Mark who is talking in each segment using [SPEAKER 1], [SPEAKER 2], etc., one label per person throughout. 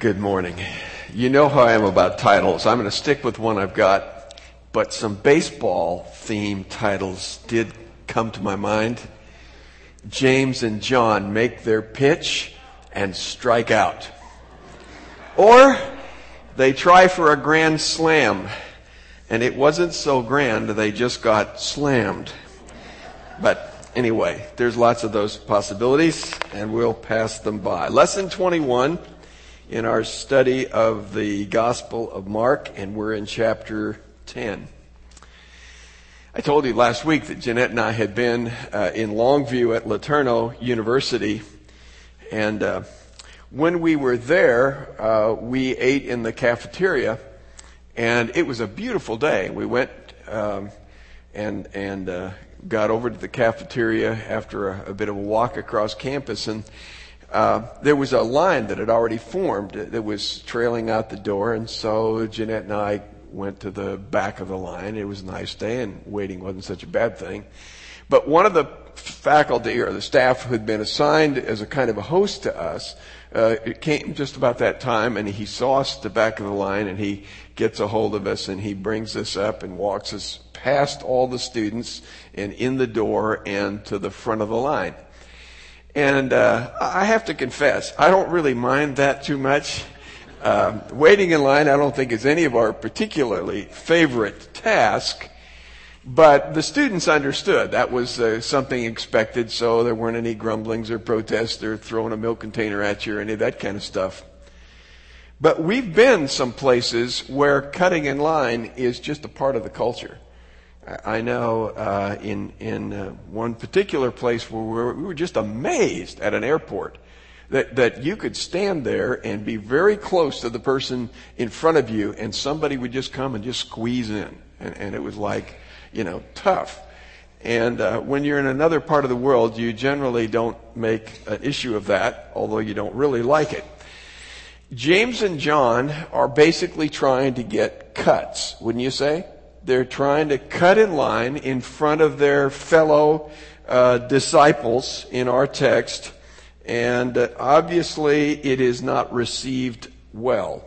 [SPEAKER 1] Good morning. You know how I am about titles. I'm going to stick with one I've got, but some baseball themed titles did come to my mind. James and John make their pitch and strike out. Or they try for a grand slam, and it wasn't so grand, they just got slammed. But anyway, there's lots of those possibilities, and we'll pass them by. Lesson 21 in our study of the Gospel of Mark, and we're in chapter 10. I told you last week that Jeanette and I had been in Longview at LeTourneau University, and when we were there, we ate in the cafeteria, and it was a beautiful day. We went and got over to the cafeteria after a bit of a walk across campus, and there was a line that had already formed that was trailing out the door, and so Jeanette and I went to the back of the line. It was a nice day, and waiting wasn't such a bad thing. But one of the faculty or the staff who had been assigned as a kind of a host to us, it came just about that time, and he saw us at the back of the line, and he gets a hold of us, and he brings us up and walks us past all the students and in the door and to the front of the line. And I have to confess, I don't really mind that too much. Waiting in line, I don't think is any of our particularly favorite task, but the students understood that was something expected, so there weren't any grumblings or protests or throwing a milk container at you or any of that kind of stuff. But we've been some places where cutting in line is just a part of the culture. I know in one particular place where we were just amazed at an airport that you could stand there and be very close to the person in front of you, and somebody would just come and just squeeze in, and it was like, tough. And when you're in another part of the world, you generally don't make an issue of that, although you don't really like it. James and John are basically trying to get cuts, wouldn't you say? They're trying to cut in line in front of their fellow disciples in our text, and obviously it is not received well.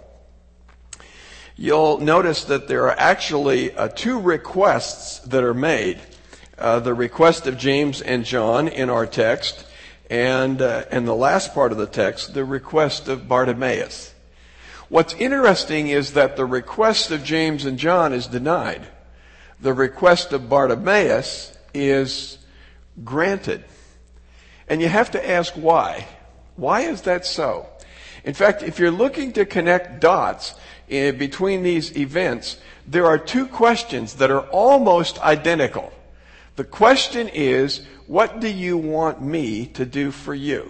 [SPEAKER 1] You'll notice that there are actually two requests that are made. The request of James and John in our text, and the last part of the text, the request of Bartimaeus. What's interesting is that the request of James and John is denied. The request of Bartimaeus is granted. And you have to ask why. Why is that so? In fact, if you're looking to connect dots between these events, there are two questions that are almost identical. The question is, what do you want me to do for you?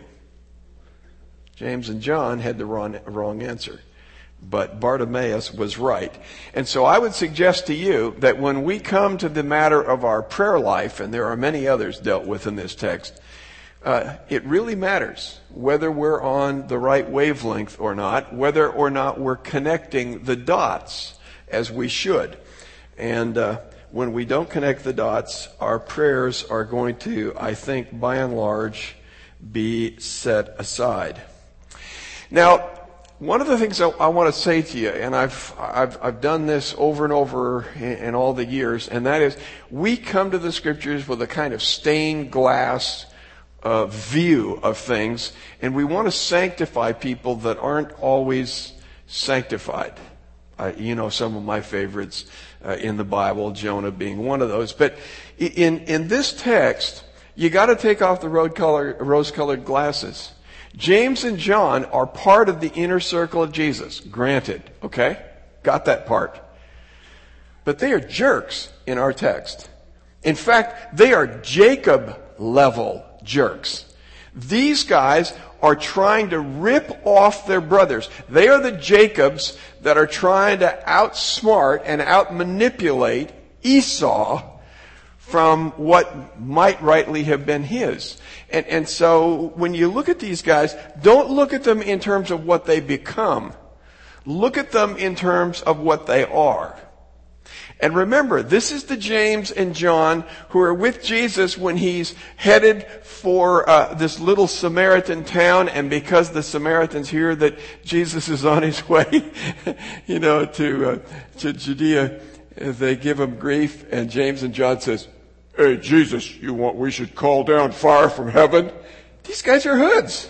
[SPEAKER 1] James and John had the wrong answer, but Bartimaeus was right. And so I would suggest to you that when we come to the matter of our prayer life, and there are many others dealt with in this text, it really matters whether we're on the right wavelength or not, whether or not we're connecting the dots as we should. And when we don't connect the dots, our prayers are going to, I think, by and large, be set aside. Now, one of the things I want to say to you, and I've done this over and over in all the years, and that is, we come to the Scriptures with a kind of stained glass view of things, and we want to sanctify people that aren't always sanctified. Some of my favorites in the Bible, Jonah being one of those. But in this text, you got to take off the rose-colored glasses. James and John are part of the inner circle of Jesus. Granted. Okay? Got that part. But they are jerks in our text. In fact, they are Jacob-level jerks. These guys are trying to rip off their brothers. They are the Jacobs that are trying to outsmart and outmanipulate Esau from what might rightly have been his. And so when you look at these guys, don't look at them in terms of what they become. Look at them in terms of what they are. And remember, this is the James and John who are with Jesus when he's headed for this little Samaritan town. And because the Samaritans hear that Jesus is on his way, to Judea, they give him grief. And James and John says, "Hey, Jesus, we should call down fire from heaven?" These guys are hoods.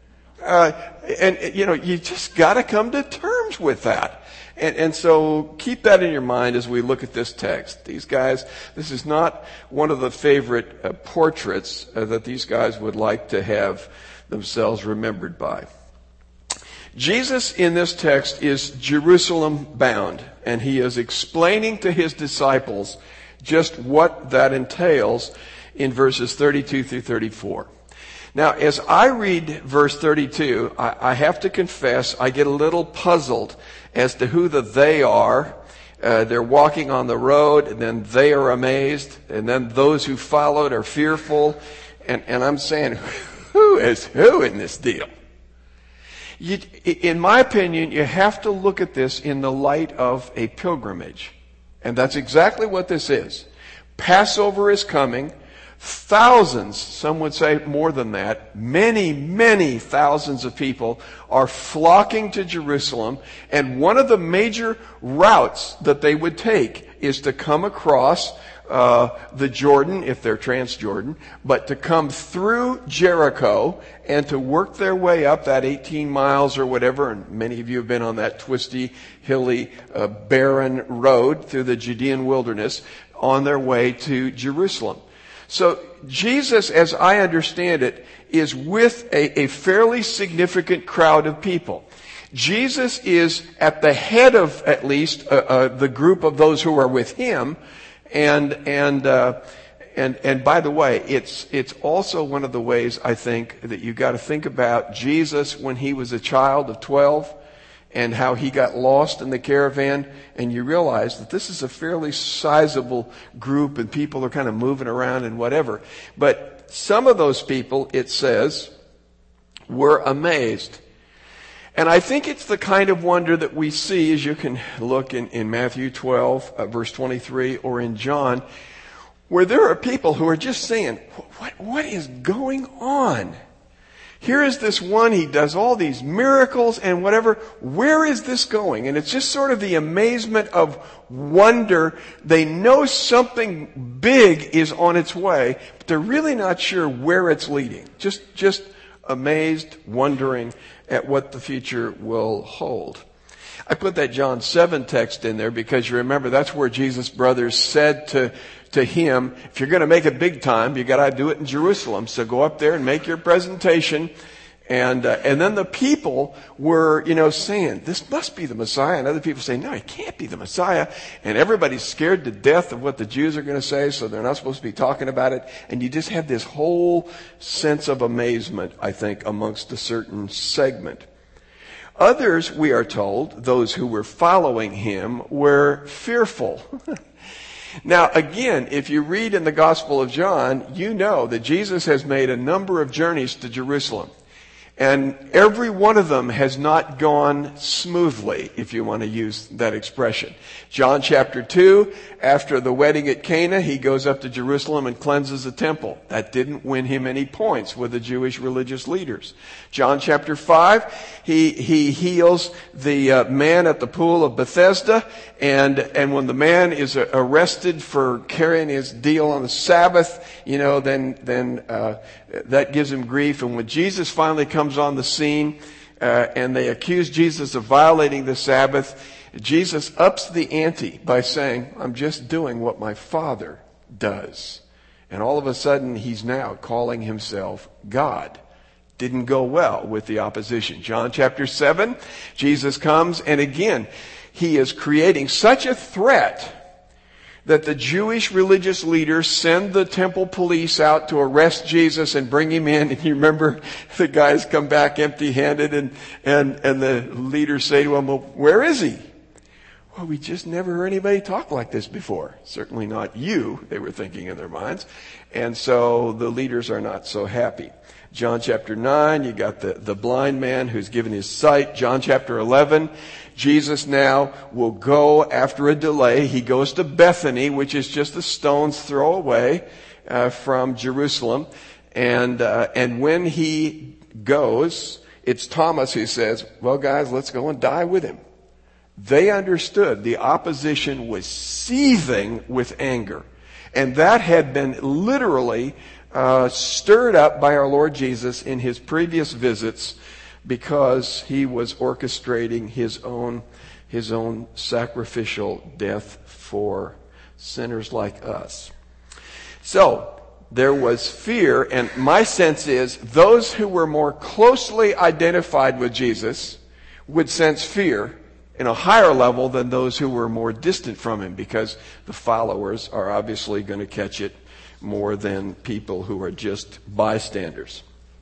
[SPEAKER 1] You just got to come to terms with that. And so keep that in your mind as we look at this text. These guys, this is not one of the favorite portraits that these guys would like to have themselves remembered by. Jesus in this text is Jerusalem bound, and he is explaining to his disciples just what that entails in verses 32 through 34. Now, as I read verse 32, I have to confess I get a little puzzled as to who the they are. They're walking on the road, and then they are amazed, and then those who followed are fearful. And I'm saying, who is who in this deal? In my opinion, you have to look at this in the light of a pilgrimage. And that's exactly what this is. Passover is coming. Thousands, some would say more than that, many, many thousands of people are flocking to Jerusalem. And one of the major routes that they would take is to come across the Jordan, if they're Transjordan, but to come through Jericho and to work their way up that 18 miles or whatever. And many of you have been on that twisty, hilly, barren road through the Judean wilderness on their way to Jerusalem. So Jesus, as I understand it, is with a fairly significant crowd of people. Jesus is at the head of at least the group of those who are with him. And by the way, it's also one of the ways I think that you got to think about Jesus when he was a child of 12 and how he got lost in the caravan. And you realize that this is a fairly sizable group and people are kind of moving around and whatever. But some of those people, it says, were amazed. And I think it's the kind of wonder that we see, as you can look in Matthew 12, verse 23, or in John, where there are people who are just saying, what is going on? Here is this one, he does all these miracles and whatever. Where is this going? And it's just sort of the amazement of wonder. They know something big is on its way, but they're really not sure where it's leading. Just amazed, wondering at what the future will hold. I put that John 7 text in there because you remember that's where Jesus' brothers said to him, if you're going to make it big time, you got to do it in Jerusalem. So go up there and make your presentation. And then the people were, saying, this must be the Messiah. And other people say, no, he can't be the Messiah. And everybody's scared to death of what the Jews are going to say, so they're not supposed to be talking about it. And you just have this whole sense of amazement, I think, amongst a certain segment. Others, we are told, those who were following him, were fearful. Now, again, if you read in the Gospel of John, you know that Jesus has made a number of journeys to Jerusalem. And every one of them has not gone smoothly, if you want to use that expression. John chapter 2, after the wedding at Cana, he goes up to Jerusalem and cleanses the temple. That didn't win him any points with the Jewish religious leaders. John chapter 5, he heals the man at the pool of Bethesda. And when the man is arrested for carrying his deal on the Sabbath, then that gives him grief. And when Jesus finally comes on the scene, and they accuse Jesus of violating the Sabbath, Jesus ups the ante by saying, I'm just doing what my Father does. And all of a sudden, he's now calling himself God. Didn't go well with the opposition. John chapter 7, Jesus comes, and again, he is creating such a threat that the Jewish religious leaders send the temple police out to arrest Jesus and bring him in. And you remember the guys come back empty-handed and the leaders say to him, well, where is he? Well, we just never heard anybody talk like this before. Certainly not you, they were thinking in their minds. And so the leaders are not so happy. John chapter 9, you got the blind man who's given his sight. John chapter 11, Jesus now will go after a delay. He goes to Bethany, which is just a stone's throw away from Jerusalem. And when he goes, it's Thomas who says, well, guys, let's go and die with him. They understood the opposition was seething with anger. And that had been literally stirred up by our Lord Jesus in his previous visits because he was orchestrating his own sacrificial death for sinners like us. So there was fear, and my sense is those who were more closely identified with Jesus would sense fear in a higher level than those who were more distant from him, because the followers are obviously going to catch it more than people who are just bystanders.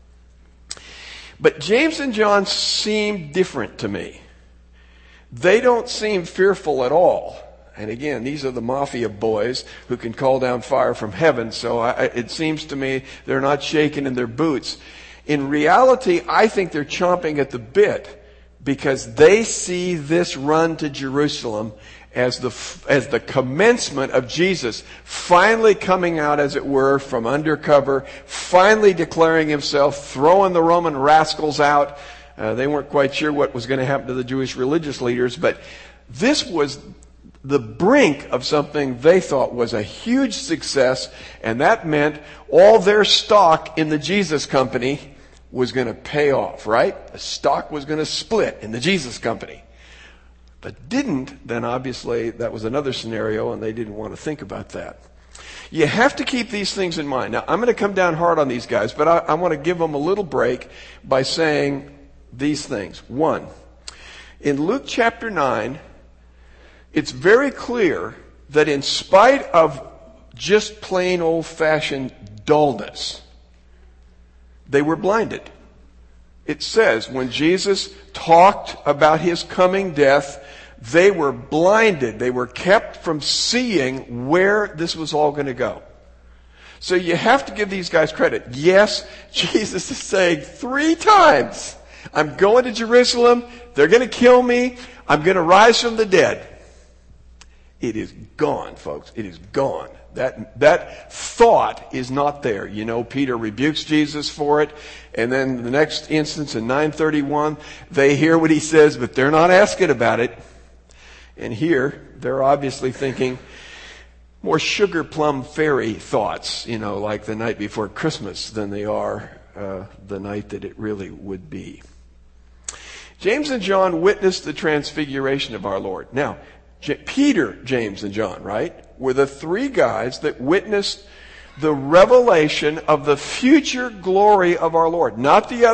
[SPEAKER 1] But James and John seem different to me. They don't seem fearful at all. And again, these are the mafia boys who can call down fire from heaven, so it seems to me they're not shaking in their boots. In reality, I think they're chomping at the bit because they see this run to Jerusalem as the commencement of Jesus finally coming out, as it were, from undercover, finally declaring himself, throwing the Roman rascals out. They weren't quite sure what was going to happen to the Jewish religious leaders, but this was the brink of something they thought was a huge success, and that meant all their stock in the Jesus Company was going to pay off, right? The stock was going to split in the Jesus Company. But didn't, then obviously that was another scenario, and they didn't want to think about that. You have to keep these things in mind. Now, I'm going to come down hard on these guys, but I want to give them a little break by saying these things. One, in Luke chapter 9, it's very clear that in spite of just plain old-fashioned dullness, they were blinded. It says when Jesus talked about his coming death, they were blinded. They were kept from seeing where this was all going to go. So you have to give these guys credit. Yes, Jesus is saying 3 times, I'm going to Jerusalem. They're going to kill me. I'm going to rise from the dead. It is gone, folks. It is gone. That thought is not there. You know, Peter rebukes Jesus for it. And then the next instance in 9:31, they hear what he says, but they're not asking about it. And here, they're obviously thinking more sugar plum fairy thoughts, you know, like the night before Christmas than they are the night that it really would be. James and John witnessed the transfiguration of our Lord. Now, Peter, James, and John, right, were the 3 guys that witnessed the revelation of the future glory of our Lord. Not the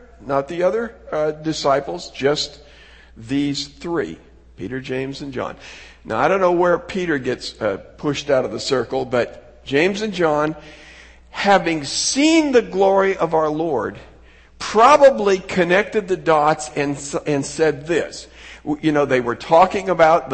[SPEAKER 1] other disciples, just these 3, Peter, James, and John. Now, I don't know where Peter gets pushed out of the circle, but James and John, having seen the glory of our Lord, probably connected the dots and said this. You know, they were talking about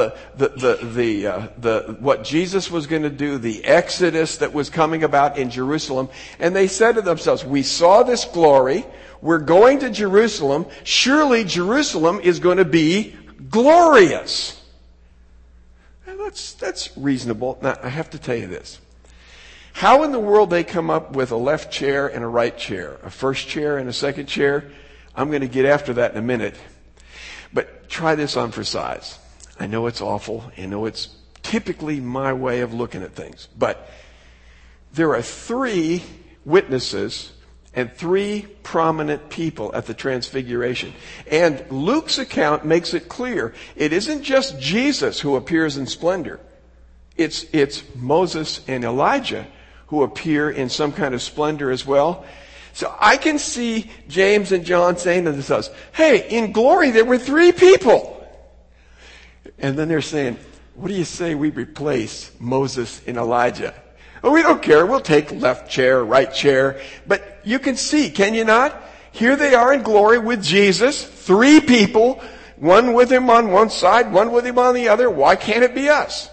[SPEAKER 1] what Jesus was going to do, the exodus that was coming about in Jerusalem, and they said to themselves, we saw this glory, we're going to Jerusalem, surely Jerusalem is going to be glorious. And that's reasonable. Now, I have to tell you this. How in the world they come up with a left chair and a right chair, a first chair and a second chair, I'm going to get after that in a minute. But try this on for size. I know it's awful. I know it's typically my way of looking at things. But there are 3 witnesses and 3 prominent people at the Transfiguration. And Luke's account makes it clear. It isn't just Jesus who appears in splendor. It's Moses and Elijah who appear in some kind of splendor as well. So I can see James and John saying to themselves, hey, in glory there were 3 people. And then they're saying, what do you say we replace Moses and Elijah? Oh, we don't care. We'll take left chair, right chair. But you can see, can you not? Here they are in glory with Jesus, 3 people, one with him on one side, one with him on the other. Why can't it be us?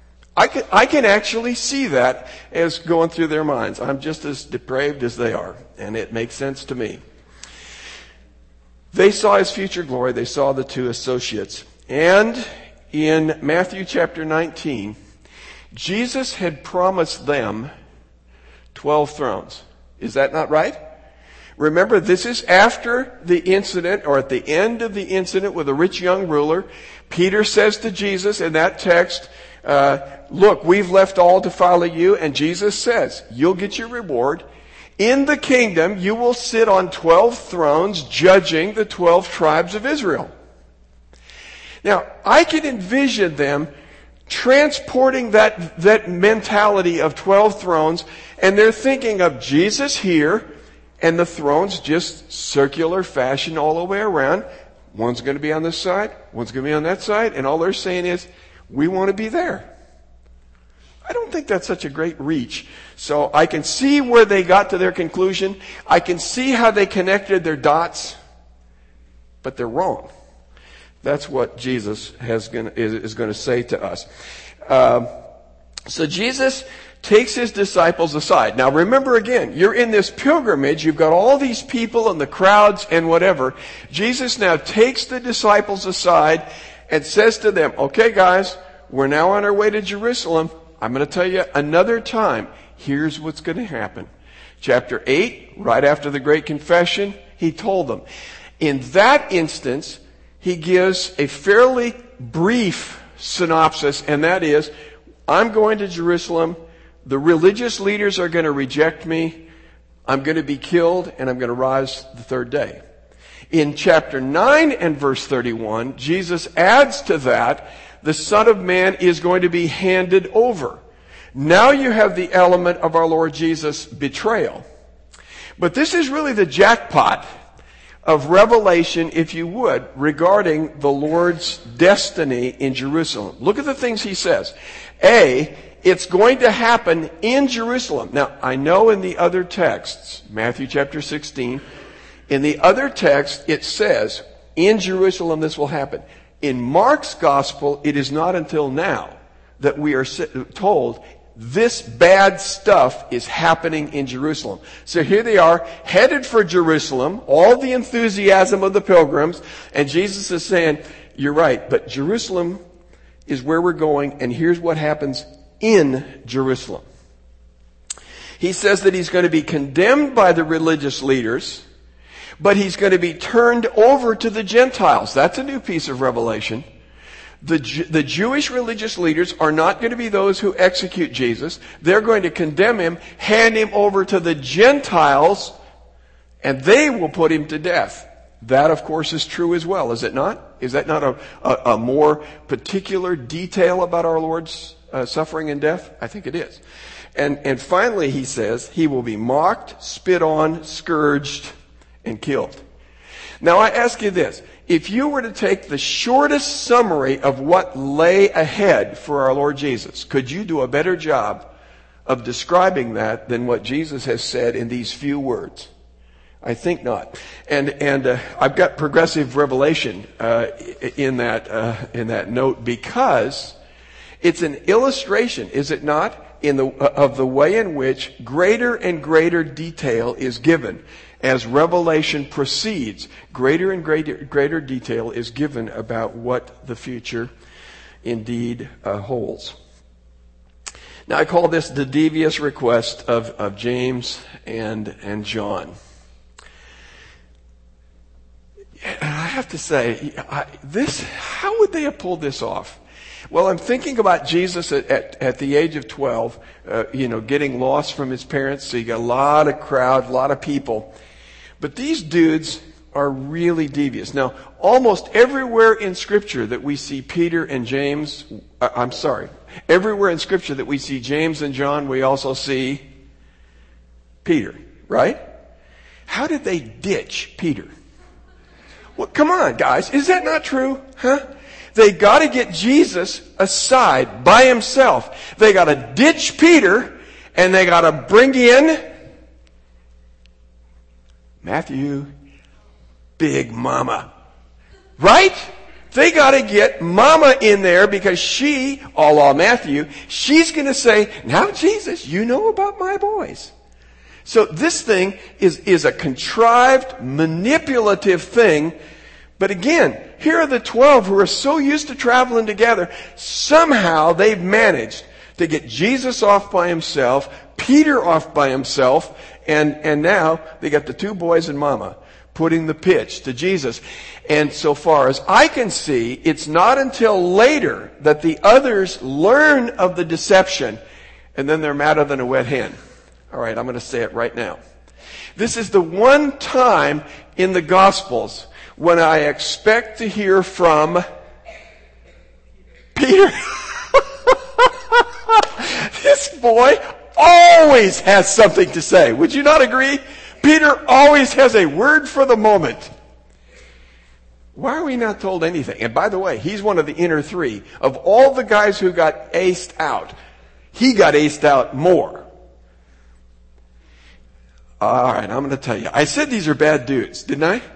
[SPEAKER 1] I can actually see that as going through their minds. I'm just as depraved as they are. and it makes sense to me. They saw his future glory. They saw the two associates. And in Matthew chapter 19, Jesus had promised them 12 thrones. Is that not right? Remember, this is after the incident, or at the end of the incident with the rich young ruler. Peter says to Jesus in that text, look, we've left all to follow you. And Jesus says, you'll get your reward. In the kingdom, you will sit on 12 thrones judging the 12 tribes of Israel. Now, I can envision them transporting that mentality of 12 thrones, and they're thinking of Jesus here, and the thrones just circular fashion all the way around. One's going to be on this side, one's going to be on that side, and all they're saying is, we want to be there. I don't think that's such a great reach. So I can see where they got to their conclusion. I can see how they connected their dots, but they're wrong. That's what Jesus is going to say to us. So Jesus takes his disciples aside. Now remember again, you're in this pilgrimage. You've got all these people and the crowds and whatever. Jesus now takes the disciples aside and says to them, okay guys, we're now on our way to Jerusalem. I'm going to tell you another time. Here's what's going to happen. Chapter 8, right after the Great Confession, he told them. In that instance, he gives a fairly brief synopsis, and that is, I'm going to Jerusalem. The religious leaders are going to reject me. I'm going to be killed, and I'm going to rise the third day. In chapter 9 and verse 31, Jesus adds to that, the Son of Man is going to be handed over. Now you have the element of our Lord Jesus' betrayal. But this is really the jackpot of revelation, if you would, regarding the Lord's destiny in Jerusalem. Look at the things he says. A, it's going to happen in Jerusalem. Now, I know in the other texts, Matthew chapter 16, in the other text it says, in Jerusalem this will happen. In Mark's gospel, it is not until now that we are told this bad stuff is happening in Jerusalem. So here they are, headed for Jerusalem, all the enthusiasm of the pilgrims, and Jesus is saying, you're right, but Jerusalem is where we're going, and here's what happens in Jerusalem. He says that he's going to be condemned by the religious leaders, but he's going to be turned over to the Gentiles. That's a new piece of revelation. The Jewish religious leaders are not going to be those who execute Jesus. They're going to condemn him, hand him over to the Gentiles, and they will put him to death. That, of course, is true as well, is it not? Is that not a more particular detail about our Lord's suffering and death? I think it is. And finally, he says, he will be mocked, spit on, scourged, and killed. Now I ask you this. If you were to take the shortest summary of what lay ahead for our Lord Jesus, could you do a better job of describing that than what Jesus has said in these few words? I think not. And I've got progressive revelation in that note, because it's an illustration, is it not, of the way in which greater and greater detail is given. As revelation proceeds, greater and greater detail is given about what the future indeed holds. Now I call this the devious request of James and John. I have to say, how would they have pulled this off? Well, I'm thinking about Jesus at the age of 12, getting lost from his parents. So you got a lot of crowd, a lot of people. But these dudes are really devious. Now, almost everywhere in Scripture that we see Peter and James, everywhere in Scripture that we see James and John, we also see Peter, right? How did they ditch Peter? Well, come on, guys. Is that not true? Huh? They got to get Jesus aside by himself. They got to ditch Peter, and they got to bring in Matthew, Big Mama. Right? They got to get Mama in there, because she, a la Matthew, she's going to say, now Jesus, you know about my boys. So this thing is a contrived, manipulative thing. But again, here are the 12 who are so used to traveling together. Somehow they've managed to get Jesus off by himself, Peter off by himself, and now they got the 2 boys and Mama putting the pitch to Jesus. And so far as I can see, it's not until later that the others learn of the deception, and then they're madder than a wet hen. All right, I'm going to say it right now. This is the one time in the Gospels when I expect to hear from Peter. This boy always has something to say. Would you not agree? Peter always has a word for the moment. Why are we not told anything? And by the way, he's one of the inner 3. Of all the guys who got aced out, he got aced out more. All right, I'm going to tell you. I said these are bad dudes, didn't I?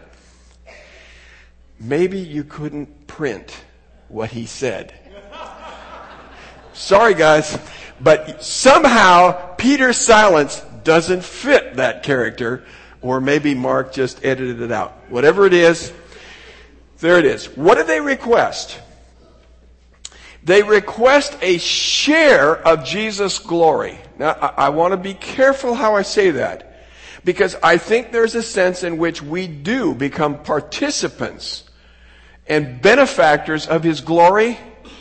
[SPEAKER 1] Maybe you couldn't print what he said. Sorry, guys. But somehow Peter's silence doesn't fit that character, or maybe Mark just edited it out. Whatever it is, there it is. What do they request? They request a share of Jesus' glory. Now, I want to be careful how I say that, because I think there's a sense in which we do become participants and benefactors of his glory.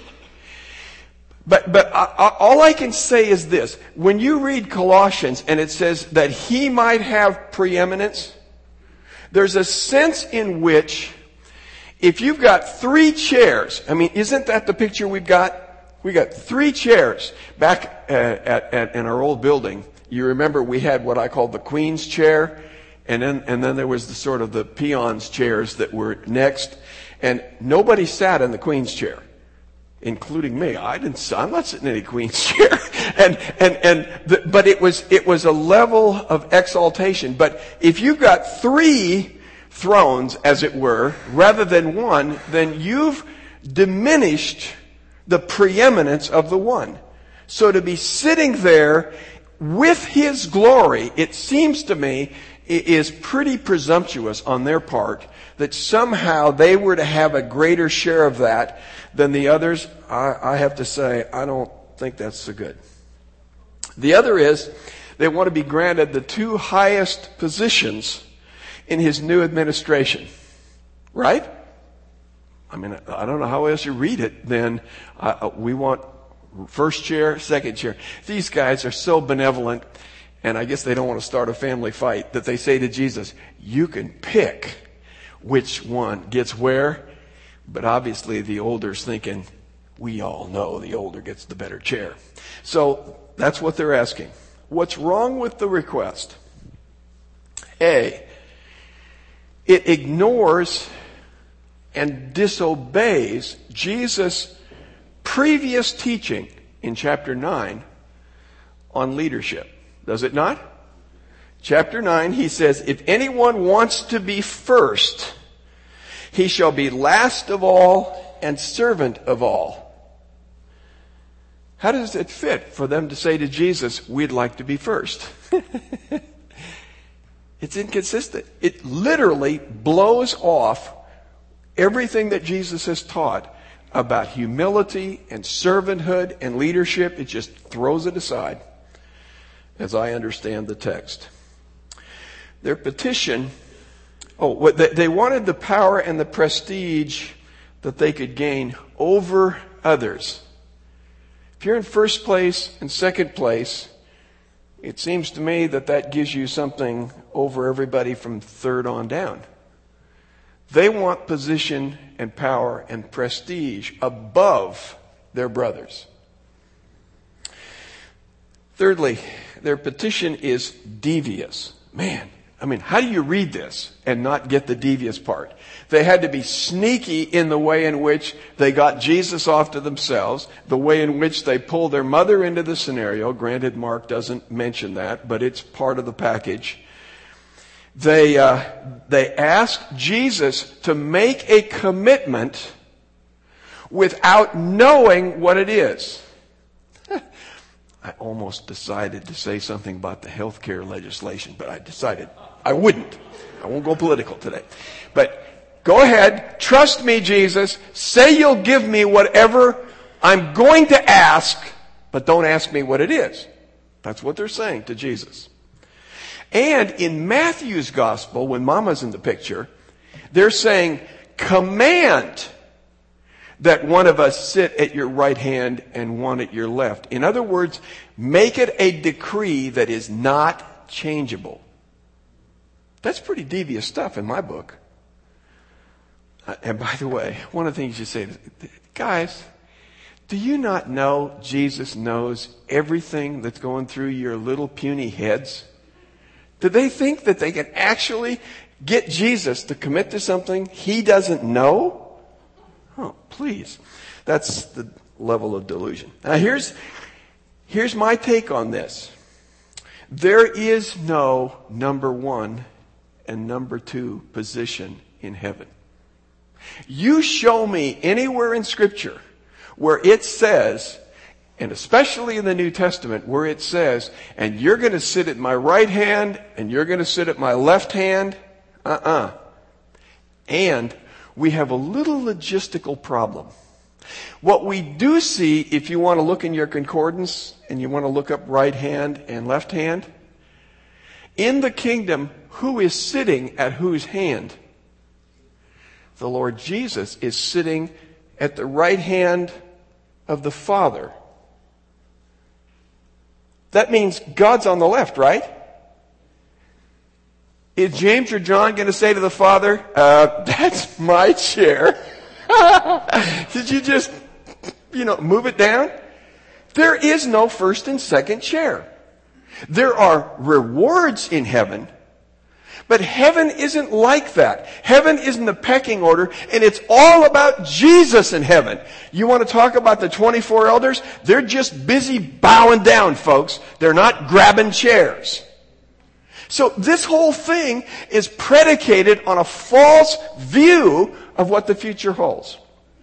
[SPEAKER 1] But all I can say is this. When you read Colossians and it says that he might have preeminence, there's a sense in which if you've got 3 chairs, I mean, isn't that the picture we've got? We got 3 chairs back in our old building. You remember we had what I called the Queen's chair, and then there was the sort of the peons chairs that were next, and nobody sat in the Queen's chair, including me. I'm not sitting in any Queen's chair, but it was a level of exaltation. But if you've got 3 thrones, as it were, rather than 1, then you've diminished the preeminence of the one. So to be sitting there with his glory, it seems to me, is pretty presumptuous on their part that somehow they were to have a greater share of that than the others. I have to say, I don't think that's so good. The other is, they want to be granted the 2 highest positions in his new administration. Right? I mean, I don't know how else you read it. Then we want first chair, second chair. These guys are so benevolent, and I guess they don't want to start a family fight, that they say to Jesus, you can pick which one gets where. But obviously the older's thinking, we all know the older gets the better chair. So that's what they're asking. What's wrong with the request? A, it ignores and disobeys Jesus' previous teaching in chapter 9 on leadership. Does it not? Chapter 9, he says, if anyone wants to be first, he shall be last of all and servant of all. How does it fit for them to say to Jesus, we'd like to be first? It's inconsistent. It literally blows off everything that Jesus has taught about humility and servanthood and leadership. It just throws it aside, as I understand the text. Their petition, they wanted the power and the prestige that they could gain over others. If you're in first place and second place, it seems to me that gives you something over everybody from third on down. They want position and power and prestige above their brothers. Thirdly, their petition is devious. Man, I mean, how do you read this and not get the devious part? They had to be sneaky in the way in which they got Jesus off to themselves, the way in which they pulled their mother into the scenario. Granted, Mark doesn't mention that, but it's part of the package. They asked Jesus to make a commitment without knowing what it is. I almost decided to say something about the health care legislation, but I decided I wouldn't. I won't go political today. But go ahead, trust me, Jesus. Say you'll give me whatever I'm going to ask, but don't ask me what it is. That's what they're saying to Jesus. And in Matthew's gospel, when Mama's in the picture, they're saying, command that one of us sit at your right hand and one at your left. In other words, make it a decree that is not changeable. That's pretty devious stuff in my book. And by the way, one of the things you say, guys, do you not know Jesus knows everything that's going through your little puny heads? Do they think that they can actually get Jesus to commit to something he doesn't know? Oh, please. That's the level of delusion. Now here's my take on this. There is no number one and number two position in heaven. You show me anywhere in Scripture where it says, and especially in the New Testament, where it says, and you're going to sit at my right hand and you're going to sit at my left hand. And we have a little logistical problem. What we do see, if you want to look in your concordance and you want to look up right hand and left hand, in the kingdom, who is sitting at whose hand? The Lord Jesus is sitting at the right hand of the Father. That means God's on the left, right? Is James or John going to say to the Father, that's my chair? Did you just, move it down? There is no first and second chair. There are rewards in heaven, but heaven isn't like that. Heaven isn't the pecking order, and it's all about Jesus in heaven. You want to talk about the 24 elders? They're just busy bowing down, folks. They're not grabbing chairs. So this whole thing is predicated on a false view of what the future holds.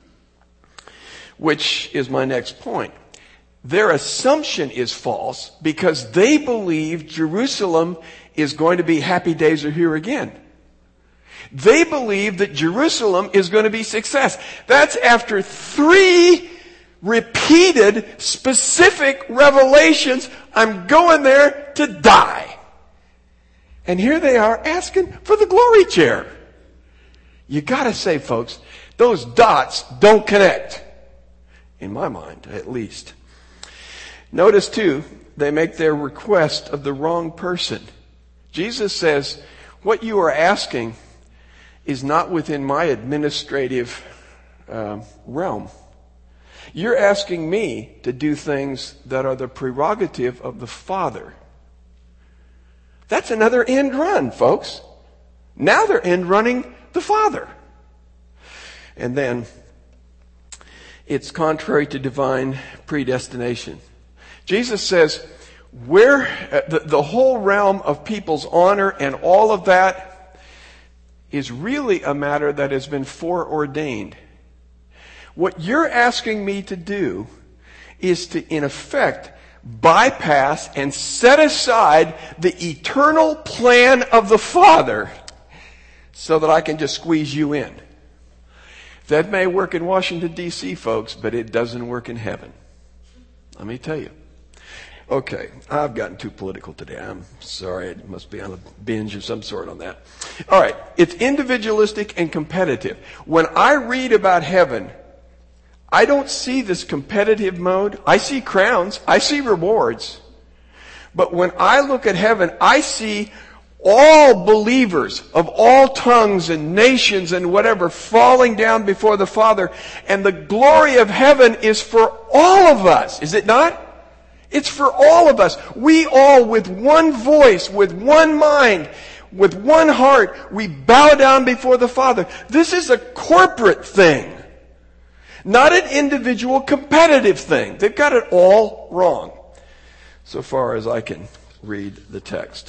[SPEAKER 1] Which is my next point. Their assumption is false because they believe Jerusalem is going to be happy days are here again. They believe that Jerusalem is going to be success. That's after 3 repeated specific revelations. I'm going there to die. And here they are asking for the glory chair. You gotta say, folks, those dots don't connect. In my mind, at least. Notice too, they make their request of the wrong person. Jesus says, what you are asking is not within my administrative realm. You're asking me to do things that are the prerogative of the Father. That's another end run, folks. Now they're end running the Father. And then it's contrary to divine predestination. Jesus says, where the whole realm of people's honor and all of that is really a matter that has been foreordained. What you're asking me to do is to, in effect, bypass and set aside the eternal plan of the Father so that I can just squeeze you in. That may work in Washington, D.C., folks, but it doesn't work in heaven. Let me tell you. Okay, I've gotten too political today. I'm sorry. It must be on a binge of some sort on that. All right, it's individualistic and competitive. When I read about heaven, I don't see this competitive mode. I see crowns. I see rewards. But when I look at heaven, I see all believers of all tongues and nations and whatever falling down before the Father. And the glory of heaven is for all of us. Is it not? It's for all of us. We all, with one voice, with one mind, with one heart, we bow down before the Father. This is a corporate thing. Not an individual competitive thing. They've got it all wrong, so far as I can read the text.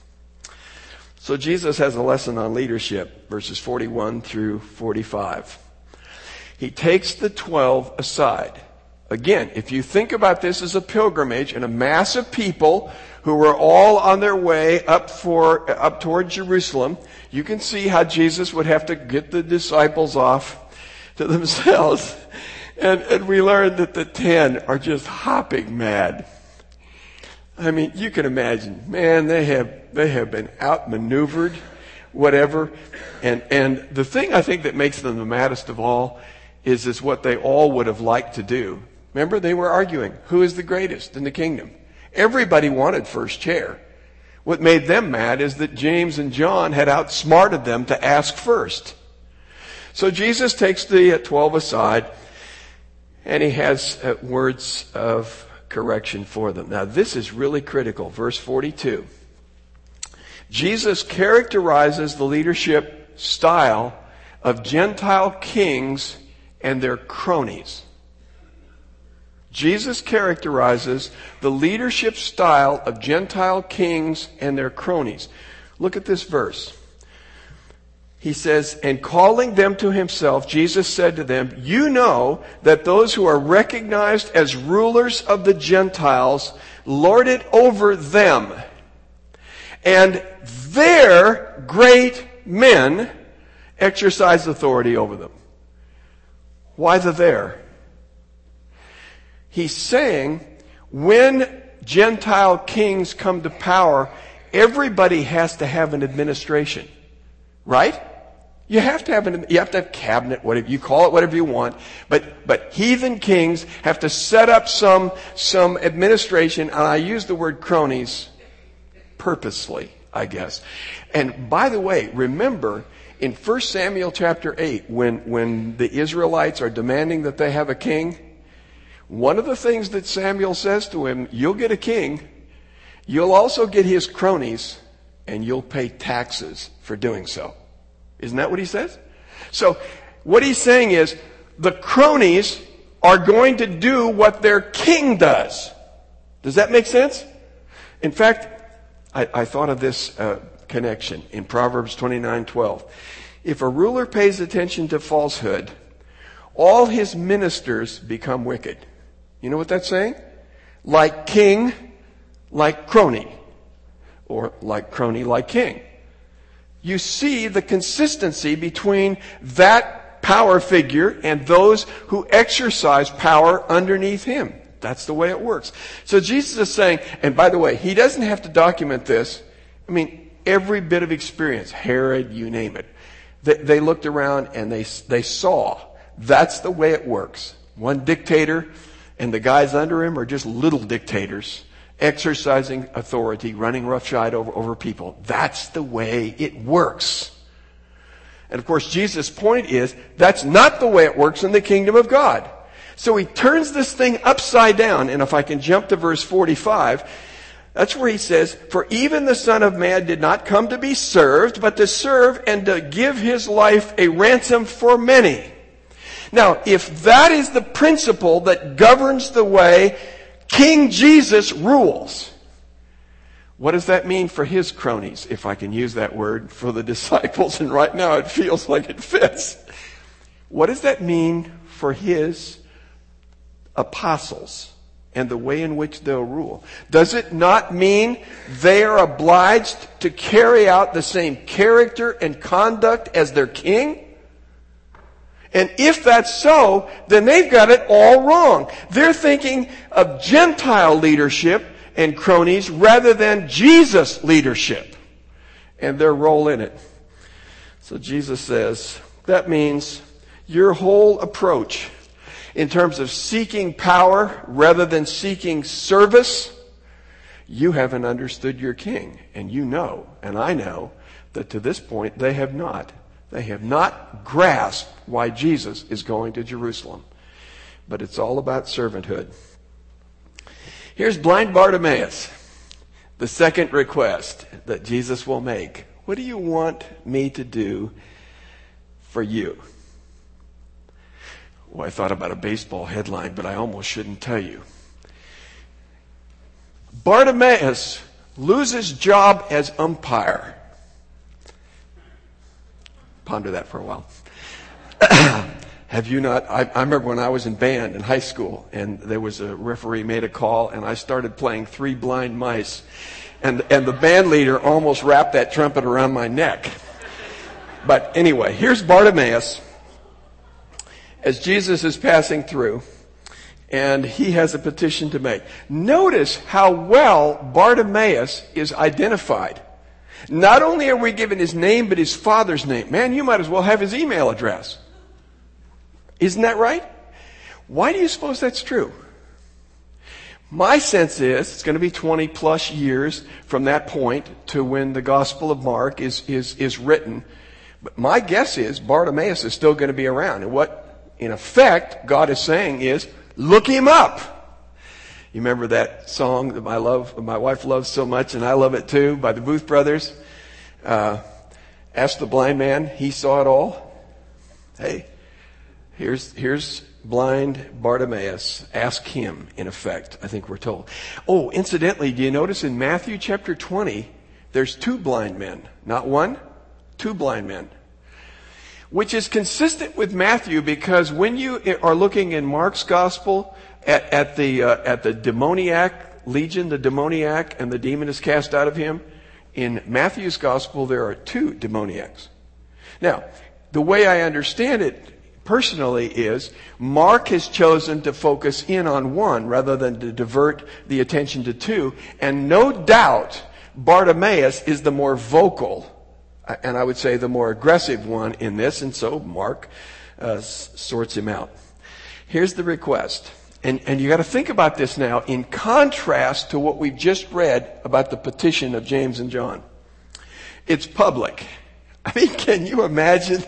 [SPEAKER 1] So Jesus has a lesson on leadership, verses 41 through 45. He takes the 12 aside. Again, if you think about this as a pilgrimage and a mass of people who were all on their way up toward Jerusalem, you can see how Jesus would have to get the disciples off to themselves. And we learned that the 10 are just hopping mad. I mean, you can imagine, man, they have been outmaneuvered, whatever. And the thing I think that makes them the maddest of all is what they all would have liked to do. Remember, they were arguing, who is the greatest in the kingdom? Everybody wanted first chair. What made them mad is that James and John had outsmarted them to ask first. So Jesus takes the 12 aside, and he has words of correction for them. Now, this is really critical. Verse 42. Jesus characterizes the leadership style of Gentile kings and their cronies. Jesus characterizes the leadership style of Gentile kings and their cronies. Look at this verse. He says, and calling them to himself, Jesus said to them, you know that those who are recognized as rulers of the Gentiles lord it over them, and their great men exercise authority over them. Why the there? He's saying when Gentile kings come to power, everybody has to have an administration. Right? You have to have cabinet, whatever you call it, whatever you want. But heathen kings have to set up some administration, and I use the word cronies purposely, I guess. And by the way, remember in 1 Samuel chapter 8, when the Israelites are demanding that they have a king, one of the things that Samuel says to him, you'll get a king, you'll also get his cronies, and you'll pay taxes for doing so. Isn't that what he says? So what he's saying is the cronies are going to do what their king does. Does that make sense? In fact, I thought of this connection in Proverbs 29:12. If a ruler pays attention to falsehood, all his ministers become wicked. You know what that's saying? Like king, like crony. Or like crony, like king. You see the consistency between that power figure and those who exercise power underneath him. That's the way it works. So Jesus is saying, and by the way, he doesn't have to document this. I mean, every bit of experience, Herod, you name it. They looked around and they saw that's the way it works. One dictator and the guys under him are just little dictators exercising authority, running roughshod over people. That's the way it works. And of course, Jesus' point is that's not the way it works in the kingdom of God. So he turns this thing upside down. And if I can jump to verse 45, that's where he says, for even the Son of Man did not come to be served, but to serve and to give his life a ransom for many. Now, if that is the principle that governs the way King Jesus rules, what does that mean for his cronies, if I can use that word, for the disciples? And right now it feels like it fits. What does that mean for his apostles and the way in which they'll rule? Does it not mean they are obliged to carry out the same character and conduct as their king? And if that's so, then they've got it all wrong. They're thinking of Gentile leadership and cronies rather than Jesus leadership and their role in it. So Jesus says, that means your whole approach in terms of seeking power rather than seeking service, you haven't understood your king. And you know, and I know, that to this point they have not. They have not grasped why Jesus is going to Jerusalem. But it's all about servanthood. Here's blind Bartimaeus, the second request that Jesus will make. What do you want me to do for you? Well, I thought about a baseball headline, but I almost shouldn't tell you. Bartimaeus loses job as umpire. Ponder that for a while. Have you not? I remember when I was in band in high school, and there was a referee made a call, and I started playing Three Blind Mice, and the band leader almost wrapped that trumpet around my neck. But anyway, here's Bartimaeus as Jesus is passing through, and he has a petition to make. Notice how well Bartimaeus is identified. Not only are we given his name, but his father's name. Man, you might as well have his email address. Isn't that right? Why do you suppose that's true? My sense is it's going to be 20 plus years from that point to when the Gospel of Mark is written. But my guess is Bartimaeus is still going to be around. And what, in effect, God is saying is, look him up. You remember that song that my wife loves so much, and I love it too, by the Booth Brothers? Ask the blind man, he saw it all. Hey. Here's blind Bartimaeus. Ask him, in effect, I think we're told. Oh, incidentally, do you notice in Matthew chapter 20, there's 2 blind men. Not 1, 2 blind men. Which is consistent with Matthew, because when you are looking in Mark's gospel at the demoniac legion, the demoniac, and the demon is cast out of him, in Matthew's gospel there are 2 demoniacs. Now, the way I understand it personally is Mark has chosen to focus in on 1 rather than to divert the attention to 2. And no doubt Bartimaeus is the more vocal, and I would say the more aggressive one in this. And so Mark sorts him out. Here's the request. And you got to think about this now in contrast to what we've just read about the petition of James and John. It's public. I mean, can you imagine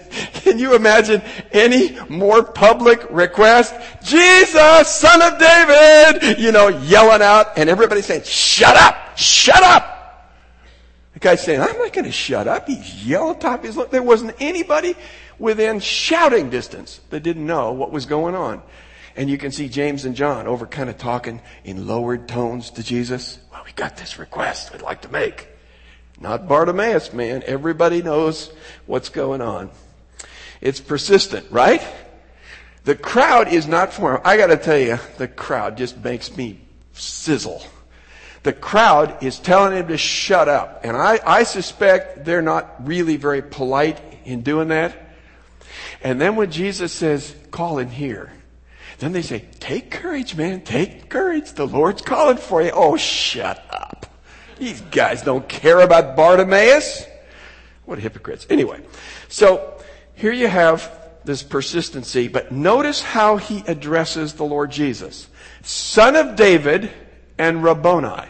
[SPEAKER 1] any more public request? Jesus, Son of David, yelling out, and everybody saying, shut up, shut up. The guy's saying, I'm not going to shut up. He's yelling top his lungs. There wasn't anybody within shouting distance that didn't know what was going on. And you can see James and John over kind of talking in lowered tones to Jesus. Well, we got this request we'd like to make. Not Bartimaeus, man. Everybody knows what's going on. It's persistent, right? The crowd is not for him. I got to tell you, the crowd just makes me sizzle. The crowd is telling him to shut up. And I suspect they're not really very polite in doing that. And then when Jesus says, call him here, then they say, take courage, man. Take courage. The Lord's calling for you. Oh, shut up. These guys don't care about Bartimaeus. What hypocrites. Anyway, so here you have this persistency, but notice how he addresses the Lord Jesus. Son of David and Rabboni.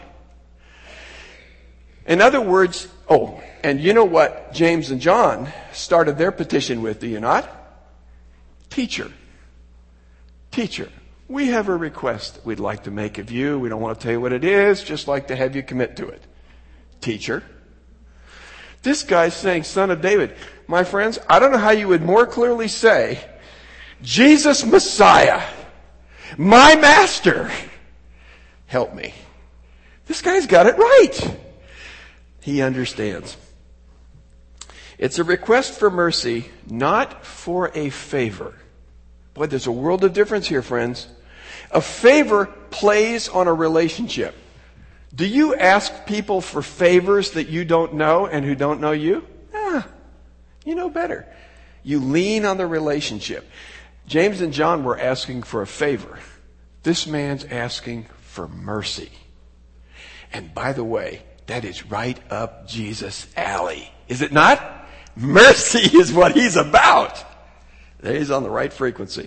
[SPEAKER 1] In other words, and you know what James and John started their petition with, do you not? Teacher. Teacher. We have a request we'd like to make of you. We don't want to tell you what it is, just like to have you commit to it. Teacher. This guy's saying, Son of David. My friends, I don't know how you would more clearly say, Jesus Messiah, my master, help me. This guy's got it right. He understands. It's a request for mercy, not for a favor. Boy, there's a world of difference here, friends. A favor plays on a relationship. Do you ask people for favors that you don't know and who don't know you? You know better. You lean on the relationship. James and John were asking for a favor. This man's asking for mercy. And by the way, that is right up Jesus' alley. Is it not? Mercy is what he's about. He's on the right frequency.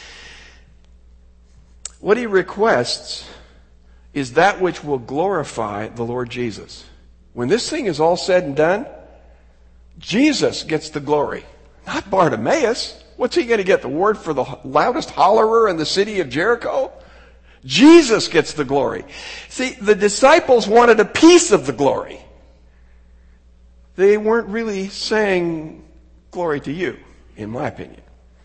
[SPEAKER 1] What he requests is that which will glorify the Lord Jesus. When this thing is all said and done, Jesus gets the glory, not Bartimaeus. What's he going to get? The award for the loudest hollerer in the city of Jericho? Jesus gets the glory. See, the disciples wanted a piece of the glory. They weren't really saying glory to you, in my opinion.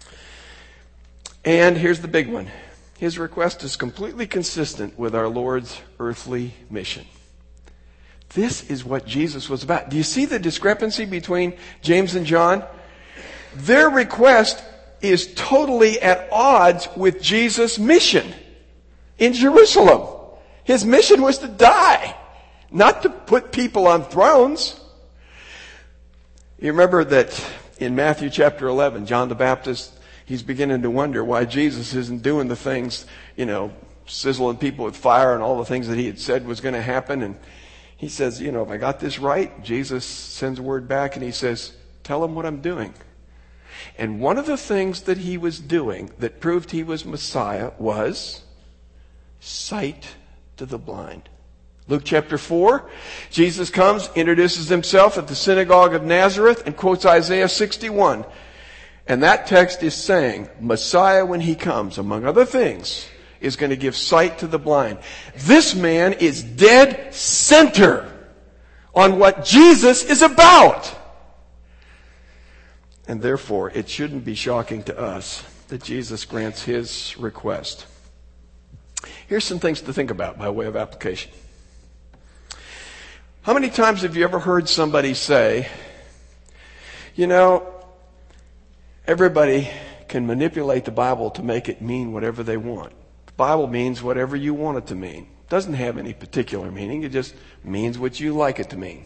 [SPEAKER 1] And here's the big one. His request is completely consistent with our Lord's earthly mission. This is what Jesus was about. Do you see the discrepancy between James and John? Their request is totally at odds with Jesus' mission in Jerusalem. His mission was to die, not to put people on thrones. You remember that in Matthew chapter 11, John the Baptist, he's beginning to wonder why Jesus isn't doing the things, sizzling people with fire and all the things that he had said was going to happen. And he says, if I got this right, Jesus sends word back and he says, tell him what I'm doing. And one of the things that he was doing that proved he was Messiah was sight to the blind. Luke chapter 4, Jesus comes, introduces himself at the synagogue of Nazareth and quotes Isaiah 61. And that text is saying, Messiah, when he comes, among other things, is going to give sight to the blind. This man is dead center on what Jesus is about. And therefore, it shouldn't be shocking to us that Jesus grants his request. Here's some things to think about by way of application. How many times have you ever heard somebody say, everybody can manipulate the Bible to make it mean whatever they want. The Bible means whatever you want it to mean. It doesn't have any particular meaning. It just means what you like it to mean.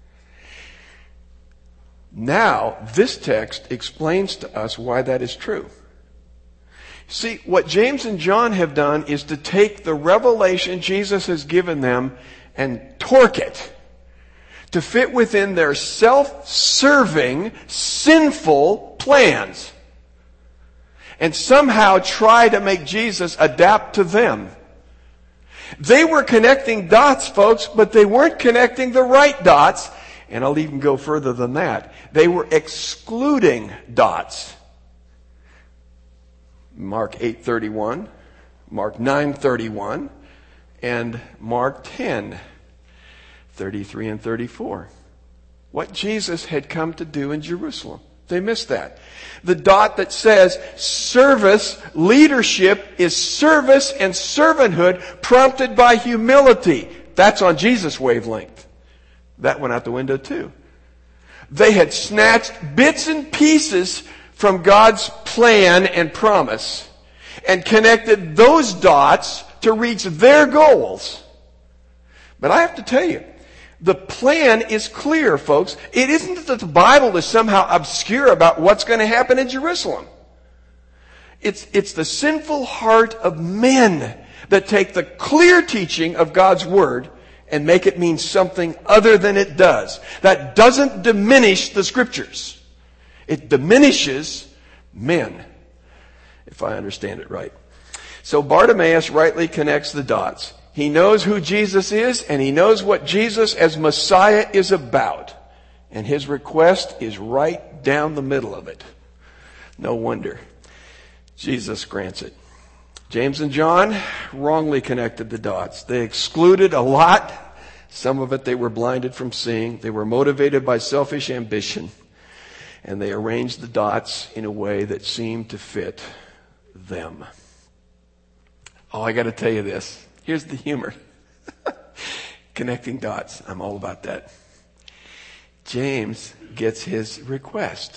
[SPEAKER 1] Now, this text explains to us why that is true. See, what James and John have done is to take the revelation Jesus has given them and torque it to fit within their self-serving, sinful plans. And somehow try to make Jesus adapt to them. They were connecting dots, folks, but they weren't connecting the right dots. And I'll even go further than that. They were excluding dots. Mark 8:31, Mark 9:31, and Mark 10:33 and 34. What Jesus had come to do in Jerusalem. They missed that. The dot that says service, leadership is service and servanthood prompted by humility. That's on Jesus' wavelength. That went out the window too. They had snatched bits and pieces from God's plan and promise and connected those dots to reach their goals. But I have to tell you, the plan is clear, folks. It isn't that the Bible is somehow obscure about what's going to happen in Jerusalem. It's the sinful heart of men that take the clear teaching of God's Word and make it mean something other than it does. That doesn't diminish the Scriptures. It diminishes men, if I understand it right. So Bartimaeus rightly connects the dots. He knows who Jesus is, and he knows what Jesus as Messiah is about. And his request is right down the middle of it. No wonder Jesus grants it. James and John wrongly connected the dots. They excluded a lot. Some of it they were blinded from seeing. They were motivated by selfish ambition. And they arranged the dots in a way that seemed to fit them. Oh, I got to tell you this. Here's the humor. Connecting dots. I'm all about that. James gets his request.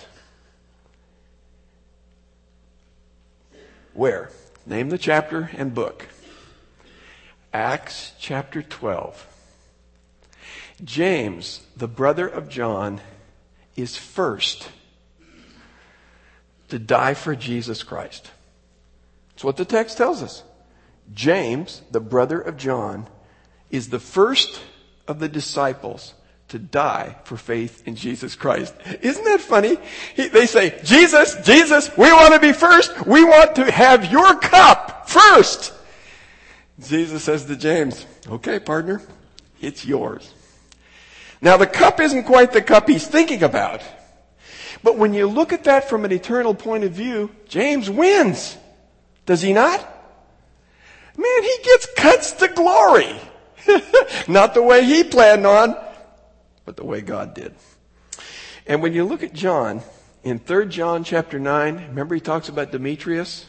[SPEAKER 1] Where? Name the chapter and book. Acts chapter 12. James, the brother of John, is first to die for Jesus Christ. That's what the text tells us. James, the brother of John, is the first of the disciples to die for faith in Jesus Christ. Isn't that funny? They say, Jesus, we want to be first. We want to have your cup first. Jesus says to James, okay, partner, it's yours. Now, the cup isn't quite the cup he's thinking about. But when you look at that from an eternal point of view, James wins. Does he not? Man, he gets cuts to glory. Not the way he planned on, but the way God did. And when you look at John, in 3 John chapter 9, remember he talks about Diotrephes.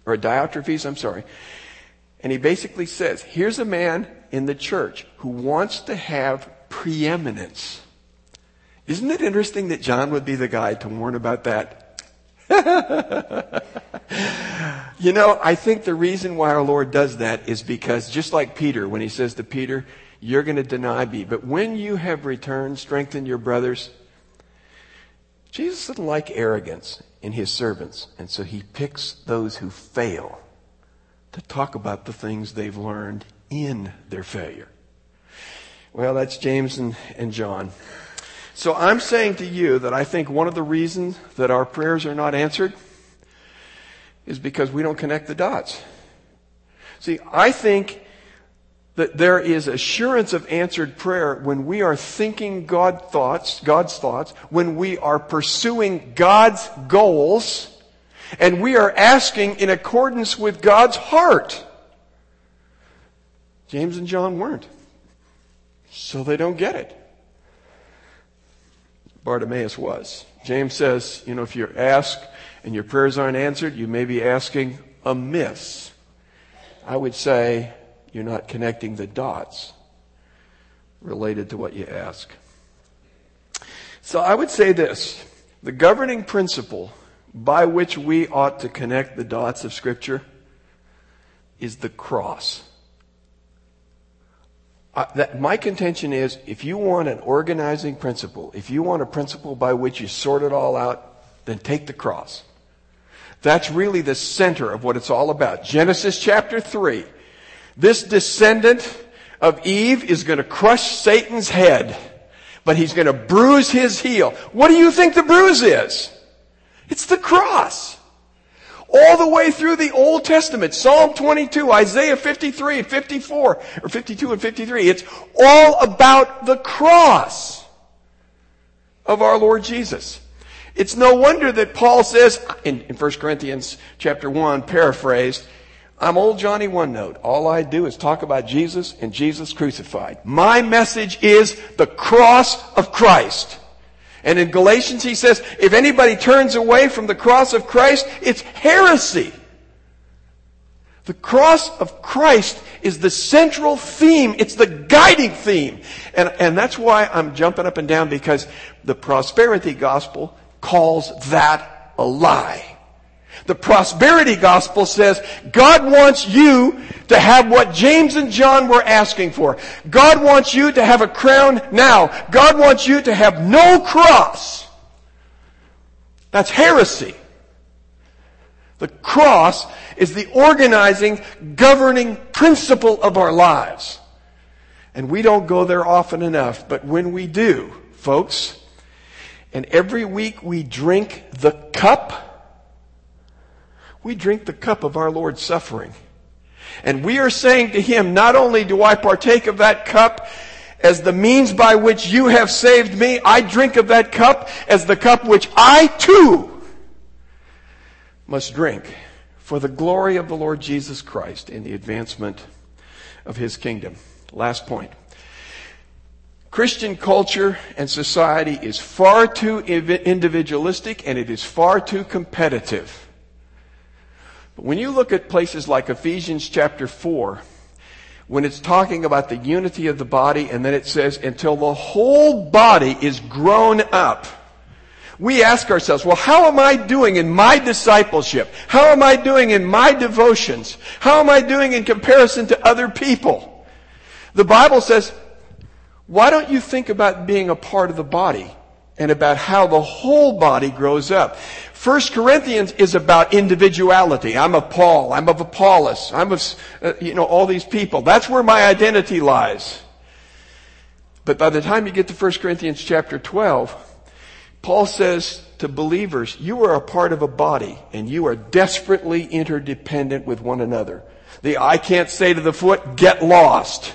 [SPEAKER 1] And he basically says, here's a man in the church who wants to have preeminence. Isn't it interesting that John would be the guy to warn about that? You know, I think the reason why our Lord does that is because, just like Peter, when he says to Peter, you're going to deny me, but when you have returned, strengthen your brothers. Jesus doesn't like arrogance in his servants, and so he picks those who fail to talk about the things they've learned in their failure. Well, that's James and John. So I'm saying to you that I think one of the reasons that our prayers are not answered is because we don't connect the dots. See, I think that there is assurance of answered prayer when we are thinking God's thoughts, when we are pursuing God's goals, and we are asking in accordance with God's heart. James and John weren't. So they don't get it. Bartimaeus was. James says, if you ask and your prayers aren't answered, you may be asking amiss. I would say you're not connecting the dots related to what you ask. So I would say this. The governing principle by which we ought to connect the dots of Scripture is the cross. My contention is, if you want an organizing principle, if you want a principle by which you sort it all out, then take the cross. That's really the center of what it's all about. Genesis chapter 3. This descendant of Eve is going to crush Satan's head, but he's going to bruise his heel. What do you think the bruise is? It's the cross. All the way through the Old Testament, Psalm 22, Isaiah 53, 54, or 52 and 53, it's all about the cross of our Lord Jesus. It's no wonder that Paul says in 1 Corinthians chapter 1, paraphrased, I'm old Johnny One Note. All I do is talk about Jesus and Jesus crucified. My message is the cross of Christ. And in Galatians he says, if anybody turns away from the cross of Christ, it's heresy. The cross of Christ is the central theme. It's the guiding theme. And that's why I'm jumping up and down, because the prosperity gospel calls that a lie. The prosperity gospel says God wants you to have what James and John were asking for. God wants you to have a crown now. God wants you to have no cross. That's heresy. The cross is the organizing, governing principle of our lives. And we don't go there often enough. But when we do, folks, and every week we drink the cup, we drink the cup of our Lord's suffering. And we are saying to Him, not only do I partake of that cup as the means by which you have saved me, I drink of that cup as the cup which I too must drink for the glory of the Lord Jesus Christ in the advancement of His kingdom. Last point. Christian culture and society is far too individualistic, and it is far too competitive. But when you look at places like Ephesians chapter 4, when it's talking about the unity of the body, and then it says, until the whole body is grown up, we ask ourselves, well, how am I doing in my discipleship? How am I doing in my devotions? How am I doing in comparison to other people? The Bible says, why don't you think about being a part of the body and about how the whole body grows up? 1 Corinthians is about individuality. I'm of Paul. I'm of Apollos. I'm of, all these people. That's where my identity lies. But by the time you get to 1 Corinthians chapter 12, Paul says to believers, you are a part of a body, and you are desperately interdependent with one another. The eye can't say to the foot, get lost.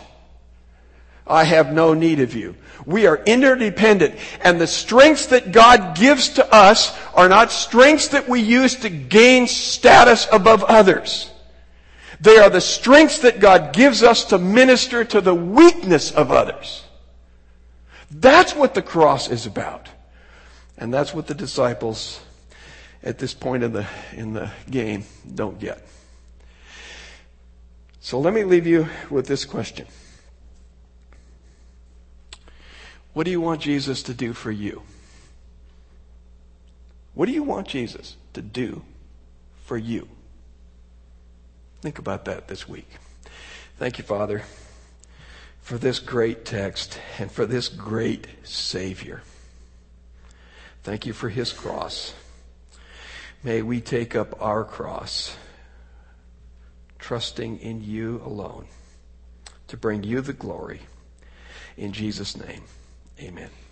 [SPEAKER 1] I have no need of you. We are interdependent, and the strengths that God gives to us are not strengths that we use to gain status above others. They are the strengths that God gives us to minister to the weakness of others. That's what the cross is about. And that's what the disciples at this point in the game don't get. So let me leave you with this question. What do you want Jesus to do for you? What do you want Jesus to do for you? Think about that this week. Thank you, Father, for this great text and for this great Savior. Thank you for his cross. May we take up our cross, trusting in you alone to bring you the glory. In Jesus' name, amen.